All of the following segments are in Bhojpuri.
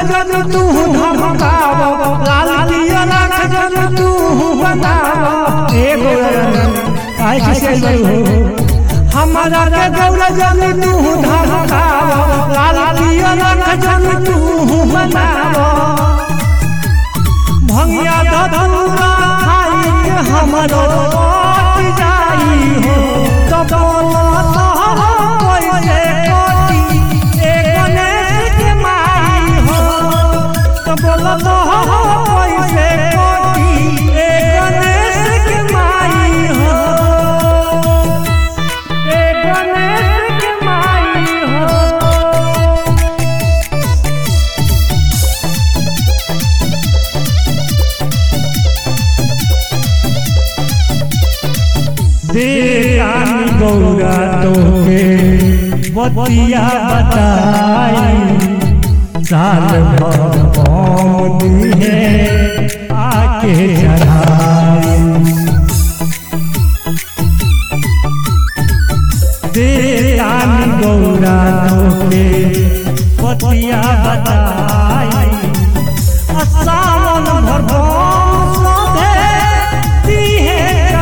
जन तू धमकाव लाल किया लाख जन तू बनाव एगो काहे किसे हो हमारा के गौरा जन तू धमकाव लाल किया लाख जन तू बनाव भंगिया धतूरा खाई के हमरो पट जाई हो तो बोला तो कैसे कोटी ए गणेश के माई हो तो बोला तो कैसे कोटी ए गणेश के माई हो ए गणेश के माई हो देवानी गौरा तोके बतिया बताई साल भर कौम दिहे आके चढ़ाई देवानी गौरा तोके बतिया बताई सावन भर कौम दिहे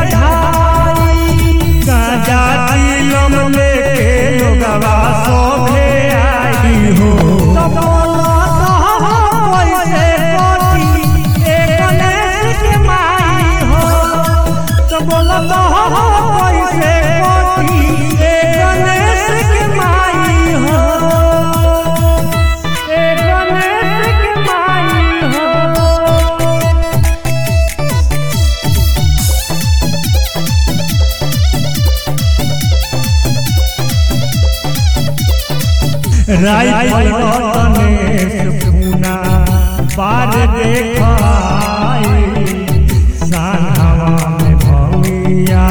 राइफल गणेश पूना पार देखाई सानवा में भंगिया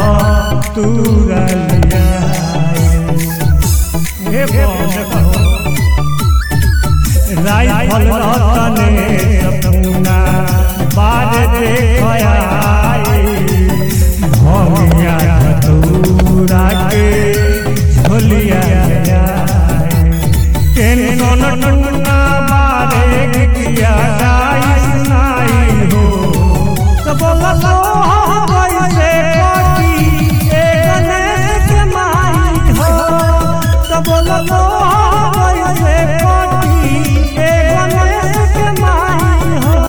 धतूरलिया हे राइफल गणेश पूना पार देखाई भंगिया धतूरा के झोलिया टेंशन टूना बारे किया जाई सुनाई हो तो बोला